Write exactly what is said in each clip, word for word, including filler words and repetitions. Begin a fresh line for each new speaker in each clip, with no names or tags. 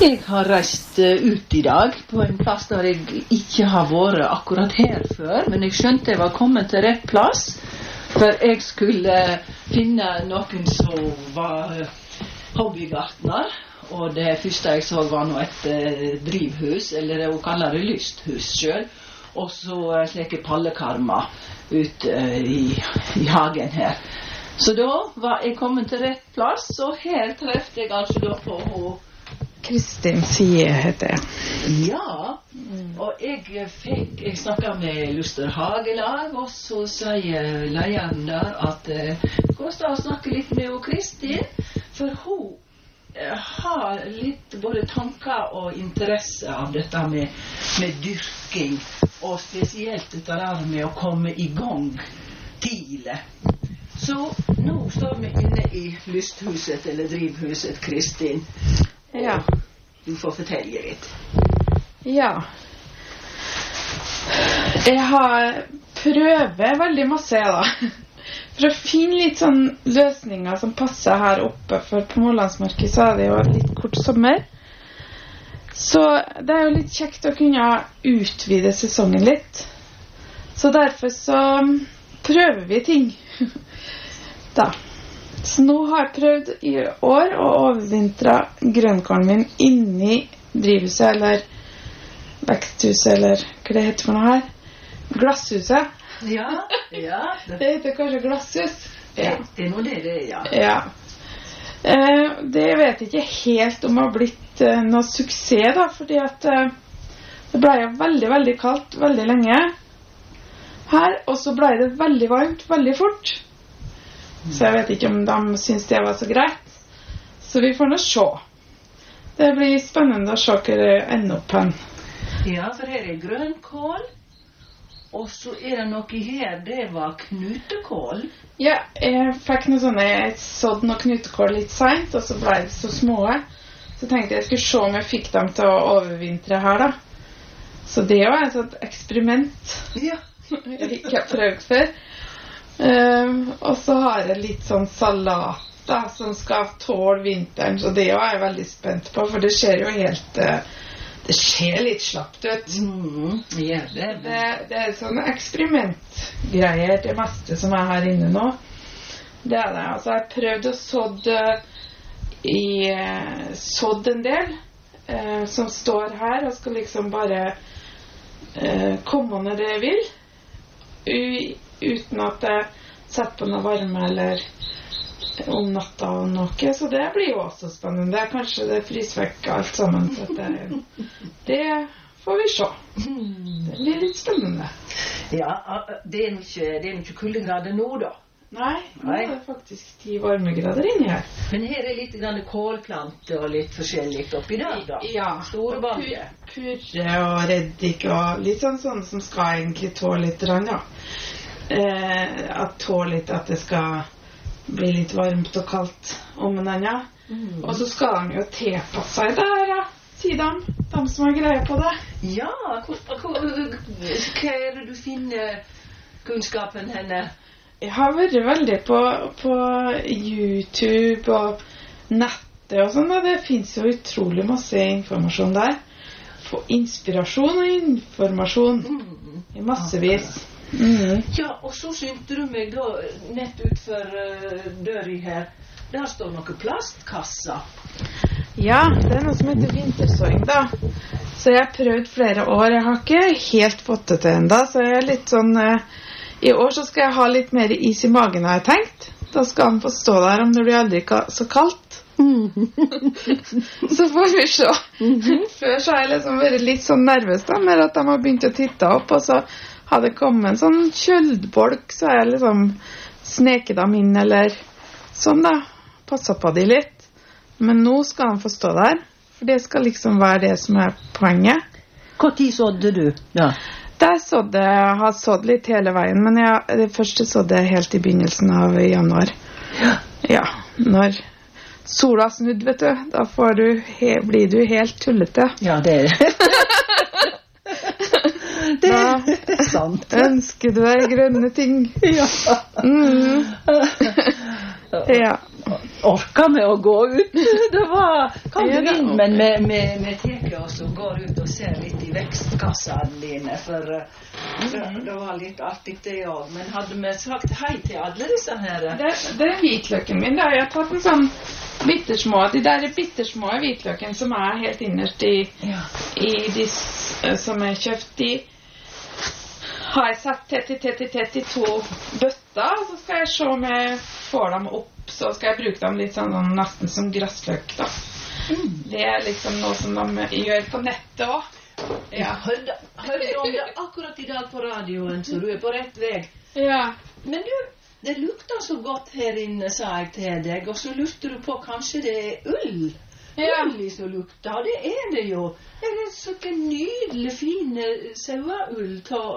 Jeg har reist ut I dag på en plass der jeg ikke har vært akkurat her før, men jeg skjønte jeg var kommet til rett plass, for jeg skulle finne noen som var hobbygartner, og det første jeg så var nå et eh, drivhus, eller det hun kaller det lysthus selv, og så slike pallekarmer ut eh, i, i hagen her. Så da var jeg kommet til rett plass, og her treffte jeg altså da på henne.
Kristin Sie heter jeg.
Ja, og jeg fikk, jeg snakket med Luster Hagelag, og så sier leieren der at det koster å snakke litt med henne Kristin, for hun har litt både tanker og interesse av dette med, med dyrking, og spesielt dette der med å komme I gang tidlig. Så nå står vi inne I lysthuset, eller drivhuset, Kristin.
Ja.
Du får fortelle litt.
Ja. Jeg har prøvet veldig masse, da. For å finne litt sånn løsninger som passer her oppe, for på Målandsmarket så er det jo litt kort sommer. Så det er jo litt kjekt å kunne utvide sesongen litt. Så derfor så prøver vi ting. Da. Så nå har jeg prøvd I år å overvintre grønnkålen min inni drivhuset, eller veksthuset, eller hva det heter for noe her. Glasshuset.
Ja, ja.
Det, det heter kanskje glasshus.
Ja. Det er noe det det, ja.
Ja. Eh, det vet jeg ikke helt om det har blitt eh, noe suksess, da, fordi at eh, det ble jo veldig, veldig kaldt, veldig lenge her, og så ble det veldig varmt, veldig fort. Så jeg vet ikke om de synes det var så greit. Så vi får nå se. Det blir spennende å se hva det ender opp hen.
Ja, for her er grønnkål, og så er det noe her, det var knutekål.
Ja, jeg fikk noe sånne, jeg sådde noe knutekål litt sent, og så ble det så små. Så tenkte jeg jeg skulle se om jeg fikk dem til å overvintre her, da. Så det var et sånt eksperiment.
Ja.
Jeg ikke har prøvd før. Um, og så har jeg litt sånn salat da, som skal tåle vinteren, så det er jeg veldig spent på, for det ser jo helt uh, det ser litt slapt ut.
Mm, ja, det,
det, det er sånne eksperimentgreier, det meste som er her inne nå. Det er det. Altså, jeg har prøvd å sådde i uh, sådd en del uh, som står her, og skal liksom bare uh, komme når det vil, U uten at jeg setter på noe varme eller om natta og noe, så det blir jo også spennende. Kanskje det fryser vekk alt sammen, så det, det får vi se. Det blir litt spennende.
Ja, det er jo ikke, det er ikke kuldegrader nå da.
Nei, nå er det faktisk ti varmegrader inni her.
Men her er litt grann kålplanter og litt forskjellig oppi der da.
Ja,
Storebange.
Purre og reddik og litt sånn, sånn som skal egentlig tåle litt rann, ja. Eh, at tåle litt at det skal bli litt varmt og kaldt om en annen. Mm. Og så skal de jo tilpasse seg der, ja, sier de, de som har greie på det.
Ja, hva, hva, hva er det du finner kunnskapen henne?
Jeg har vært veldig på, på YouTube og nettet og sånn, og det finnes jo utrolig masse informasjon der. Få inspirasjon og informasjon mm. I massevis. Mm.
Ja, og så synte du meg da nett utfor uh, døri her. Der står noen plastkasser.
Ja, det er noe som heter vintersåing da. Så jeg har prøvd flere år. Jeg har ikke helt fått det til enda, så jeg er litt sånn uh, I år så skal jeg ha litt mer is I magen, har jeg tenkt. Da skal han få stå der om det blir aldri ka- så kaldt. Så får vi se. Før så har jeg liksom vært litt sånn nervøs da, med at de har begynt å titte opp, og så hadde kommet en sånn kjøldbolk, så har jeg liksom sneket dem inn, eller sånn da, passet på de litt. Men nå skal han få stå der, for det skal liksom være det som er poenget.
Hvor tid sådde du? Ja.
Der sådde jeg, har sådd litt hele veien, men jeg, det første sådde jeg helt I begynnelsen av januar.
Ja.
Ja, når sola snudd, vet du, da får du he, blir du helt tullete.
Ja, det er det. Det
Da
er sant.
ønsker du deg grønne ting.
Ja.
Mm. Ja.
orka med å gå ut. Det var, kan du inn, men vi teker oss og går ut og ser litt i vekstkassene dine, for mm. det var litt artig det også. Men hadde vi sagt hei til alle disse her?
Det, det er hvitløken min, da. Jeg har tatt en sånn bittersmå, de der bittersmå hvitløken som er helt innerst i, ja. I de som er kjøpt i, har jeg satt tett i tett i tett i to bøtter, så skal jeg se om jeg får dem opp, så skal jeg bruke dem litt sånn, nesten som grassløk da. Mm. Det er liksom noe som de gjør på nettet også. Ja.
Jeg hørte, hørte om det akkurat i dag på radioen, så du er på rett vei.
Ja.
Men du, det lukter så godt her inne, sa jeg til deg, og så lurte du på kanskje det er ull. Ja. Ull som lukter, og det er det jo. Det er sånne nydelig fine saueull.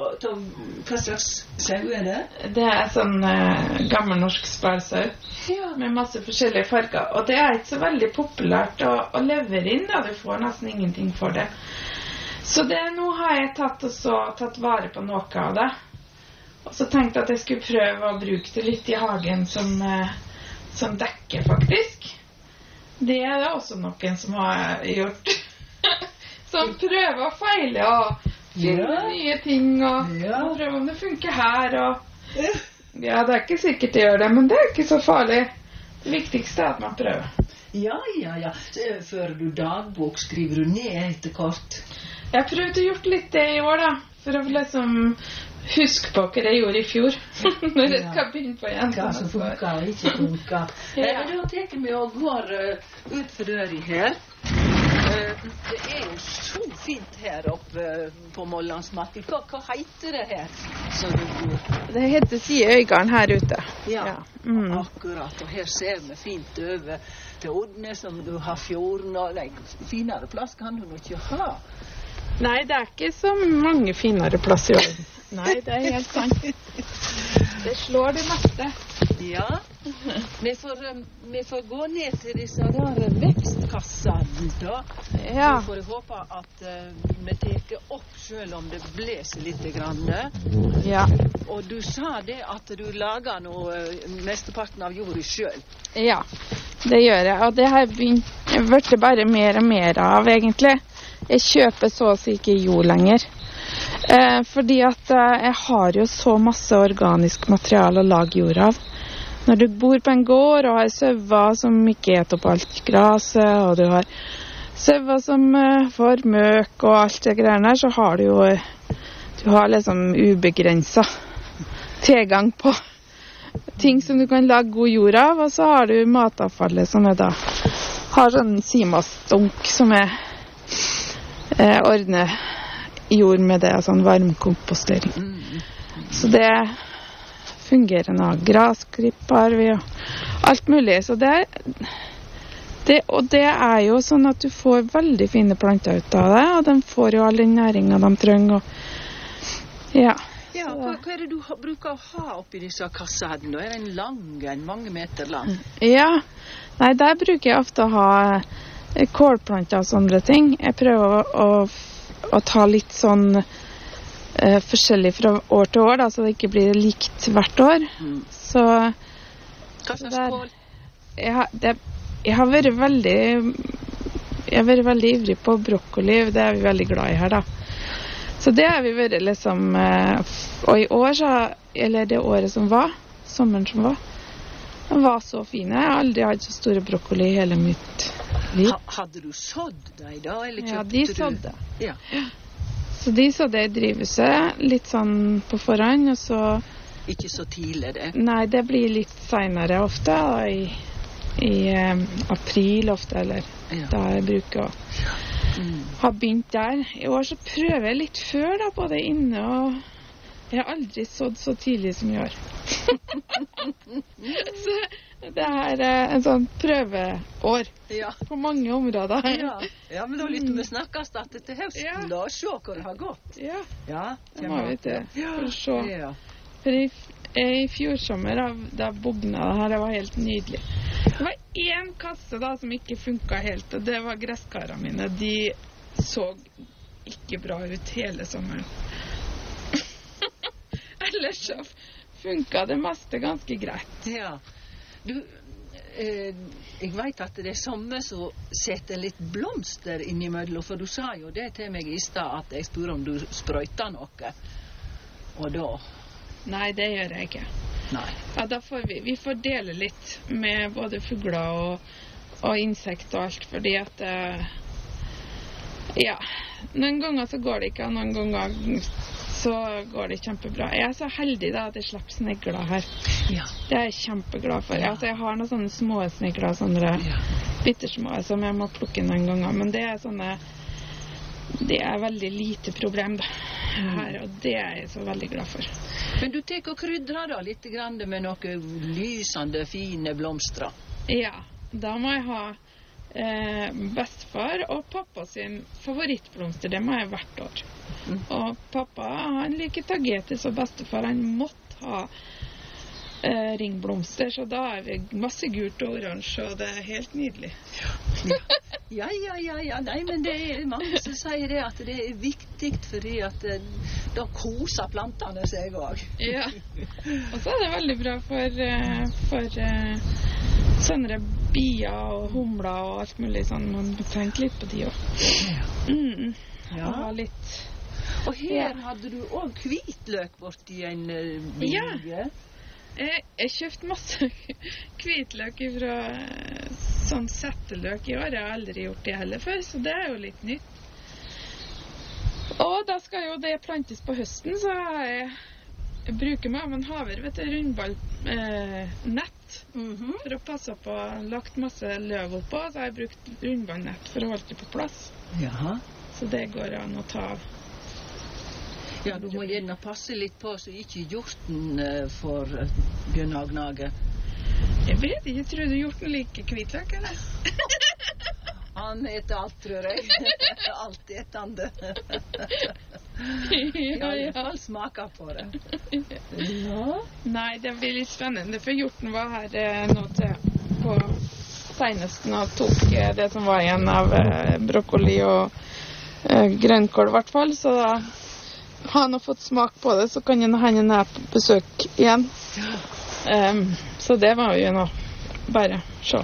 Hva slags sau er det?
Det er sånn uh, gammel norsk sparsau, ja. Med masse forskjellige farger. Og det er ikke så veldig populært å, å levere inn, da. Du får nesten ingenting for det. Så det, nå har jeg tatt, og så, tatt vare på noe av det. Og så tenkte jeg at jeg skulle prøve å bruke det litt i hagen som, uh, som dekke, faktisk. Det er det også noen som har gjort. Som prøver å feile og finne ja. Nye ting og, ja. Og prøve om det funker her. Og, ja, det er ikke sikkert det gjør det, men det er ikke så farlig. Det viktigste er at man prøver.
Ja, ja, ja. Før du dagbok skriver du ned etter kort.
Jeg har prøvd å gjort litt det i år da, for å liksom huske på hva jeg gjorde i fjor. Når jeg skal begynne på igjen.
Hva som funker og ikke funker. Ja. Men da tenker vi og går uh, ut for døren her. Uh, det er jo så fint her oppe uh, på Målandsmarken. Hva, hva heter det her? Så du bor?
Det heter Siøygarden her ute.
Ja, ja. Mm. Akkurat. Og her ser vi fint over til Odne, som du har fjorden. Og nei, finere plass kan du nok ikke ha.
Nei, det er ikke så mange finere plass i orden. Nei, det er helt sant. Det slår det meste.
Ja, vi får, vi får gå ned til disse der vekstkassene da.
Ja.
Så får jeg håpe at uh, vi teker opp selv om det bleser litt grann.
Ja.
Og du sa det at du lager noe uh, mesteparten av jorda selv.
Ja, det gjør jeg. Og det har jeg vært bare mer og mer av egentlig. Jeg kjøper så å si ikke jord lenger. Eh, fordi at eh, jeg har jo så masse organisk materiale å lage jord av. Når du bor på en gård og har sauer som ikke et opp alt graset, og du har sauer som eh, får møk og alt det greiene her, så har du jo du har liksom ubegrenset tilgang på ting som du kan lage god jord av, og så har du matavfallet som er da har sånn simastunk som er eh, ordner jord med det, sånn varmkompostering. Mm. Så det fungerer nå. Grasklipp har vi og alt mulig. Så det, det, og det er jo sånn at du får veldig fine planter ut av det, og de får jo all den næringen de trenger. Og, ja.
Ja, hva, hva er det du ha, bruker å ha oppi disse kassene? Er det en lang, en mange meter lang?
Ja, nei, der bruker jeg ofte å ha kålplanter og sånne ting. Jeg prøver å, å å ta litt sånn eh, forskjellig fra år til år, da, så det ikke blir likt hvert år. Mm. Så
hva slags kål?
Jeg har, det, jeg har vært veldig jeg har vært veldig ivrig på brokkoli, det er vi veldig glad i her da. Så det har vi vært liksom eh, og i år så, eller det året som var, sommeren som var, den var så fine. Jeg har aldri hatt så store brokkoli i hele mitt liv.
Ha, hadde du sådd deg da, eller kjøpte
ja, de sådde.
Du? Ja.
Så de sådde i drivhuset, litt sånn på forhånd, og så...
Ikke så tidlig det?
Nei, det blir litt senere ofte, da, i, i um, april ofte, eller ja. Da jeg bruker å mm. ha begynt der. I år så prøver jeg litt før da, både inne og... Jeg har aldri sådd så tidlig som jeg gjør. Så det er en sånn prøveår
ja.
På mange områder.
Ja, ja men da lytter vi snakkes da til høsten ja. Da, og se hva det har gått.
Ja,
ja
det må vi til. For å se.
Ja.
For i, i fjor sommer, da, da bugna det her, det var helt nydelig. Det var en kasse da som ikke funket helt, og det var gresskarene mine. De så ikke bra ut hele sommeren. Ellers så funket det meste ganske greit.
Ja. Du, eh, jeg vet at det er somme som setter litt blomster innimellom, for du sa jo det til meg i stad at jeg spurte om du sprøyta noe. Og da?
Nei, det gjør jeg ikke.
Nei.
Ja, da får vi, vi får dele litt med både fugler og, og insekt og alt, fordi at uh, ja, noen ganger så går det ikke, og noen ganger så går det kjempebra. Jeg er så heldig da at jeg slipper snegler her.
Ja.
Det er jeg kjempeglad for. Ja. Altså, jeg har noen sånne små snegler, sånne ja. bittersmå, som jeg må plukke noen ganger, men det er sånne, det er veldig lite problem da, her, og det er jeg så veldig glad for.
Men du tek og krydrer da litt grann med noen lysende, fine blomstre.
Ja, da må jeg ha eh, bestefar og pappa sin favorittblomster, det må jeg hvert år. Mm. Og pappa, han liker tagetes, og bestefar, han måtte ha eh, ringblomster, så da er vi masse gult og oransje, og det er helt nydelig.
Ja, ja, ja, ja, ja. Nei, men det er mange som sier det, at det er viktig, fordi at eh, da koser plantene seg også.
Ja, og så er det veldig bra for, uh, for uh, sånne bier og humler og alt mulig sånn. Man må tenke litt på de også. Mm.
Ja.
Og litt...
Og her hadde du også hvitløk borti en uh, bygge.
Ja, jeg, jeg kjøpte masse hvitløk fra uh, sånn setteløk i år. Jeg har aldri gjort det heller før, så det er jo litt nytt. Og da skal jo det plantes på høsten, så jeg, jeg bruker meg av en haver, vet du, rundball eh, nett mm-hmm. for å passe på, lagt masse løv oppå, så har jeg brukt rundballnett for å holde det på plass.
Jaha.
Så det går an å ta av.
Ja, du må gjerne passe litt på, så ikke hjorten uh, får uh, begynne å gnage.
Jeg vet ikke, tror du hjorten liker hvitløk, eller?
Han eter alt, tror jeg. Alt etende. Ja, i hvert fall smaker på det. Ja.
Nei, det blir litt spennende, for hjorten var her eh, nå til på senest og tok eh, det som var igjen av eh, brokkoli og eh, grønnkål i hvert fall, så da har han fått smak på det, så kan han hende her på besøk igjen. Um, så det var jo nå bare se.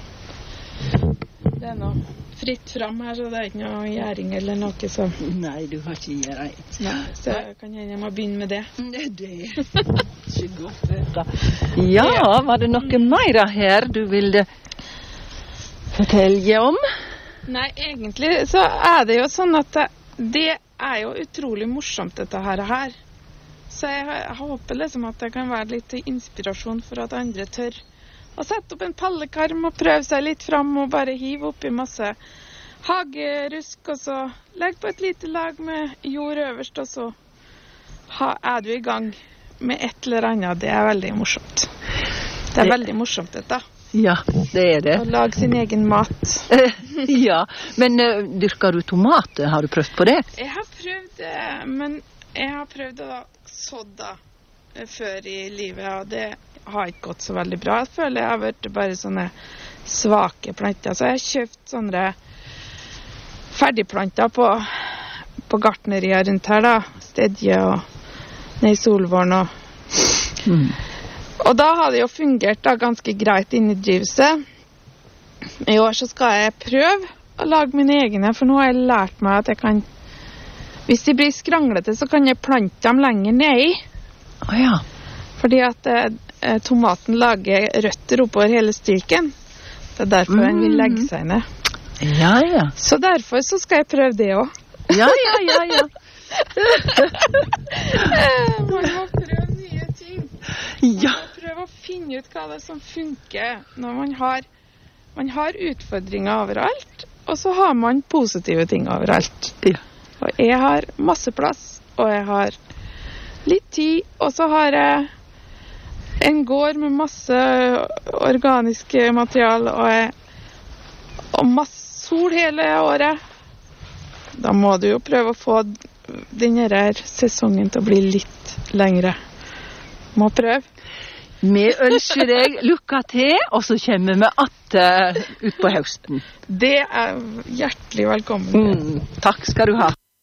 Det er noe fritt fram her, så det er ikke noe gjæring eller noe, så...
Nei, du har ikke gjæring.
Nei, så jeg kan gjerne må begynne med det.
Det er det. Ikke godt, vet du. Ja, var det noe mer her du ville fortelle om?
Nei, egentlig så er det jo sånn at det, det er jo utrolig morsomt dette her. her. Så jeg, jeg håper liksom at det kan være litt inspirasjon for at andre tør å sette opp en pallekarm og prøve seg litt fram og bare hive oppi masse hagerusk, og så legg på et lite lag med jord øverst, og så ha, er du i gang med et eller annet. Det er veldig morsomt. Det er det... veldig morsomt dette.
Ja, det er det.
Å lage sin egen mat.
Ja, men uh, dyrker du tomater? Har du prøvd på det?
Jeg har prøvd det, men jeg har prøvd å sådde før i livet, og det har ikke gått så veldig bra. Jeg føler jeg har vært bare sånne svake planter. Så jeg har kjøpt sånne ferdigplanter på, på gartnerier rundt her, da. Stedje og ned i Solvårn. Og, mm. og da har det jo fungert da, ganske greit inni drivhuset. I år så skal jeg prøve å lage mine egne, for nå har jeg lært meg at jeg kan, hvis de blir skranglete, så kan jeg plante dem lenger ned i.
Å oh, ja.
Fordi at eh, tomaten lager røtter oppover hele stilken. Det er derfor mm. den vil legge seg ned.
Ja, ja.
Så derfor så skal jeg prøve det også.
Ja, ja, ja, ja.
Man må prøve nye ting.
Ja.
Man må prøve å finne ut hva det er som funker når man har, man har utfordringer overalt, og så har man positive ting overalt.
Ja.
Og jeg har masse plass, og jeg har litt tid, og så har jeg en gård med masse organiske material, og, jeg, og masse sol hele året. Da må du jo prøve å få denne sesongen til å bli litt lengre. Må prøve.
Vi ønsker deg lykke til, og så kommer vi att ut på høsten.
Det er hjertelig velkommen.
Mm, takk skal du ha.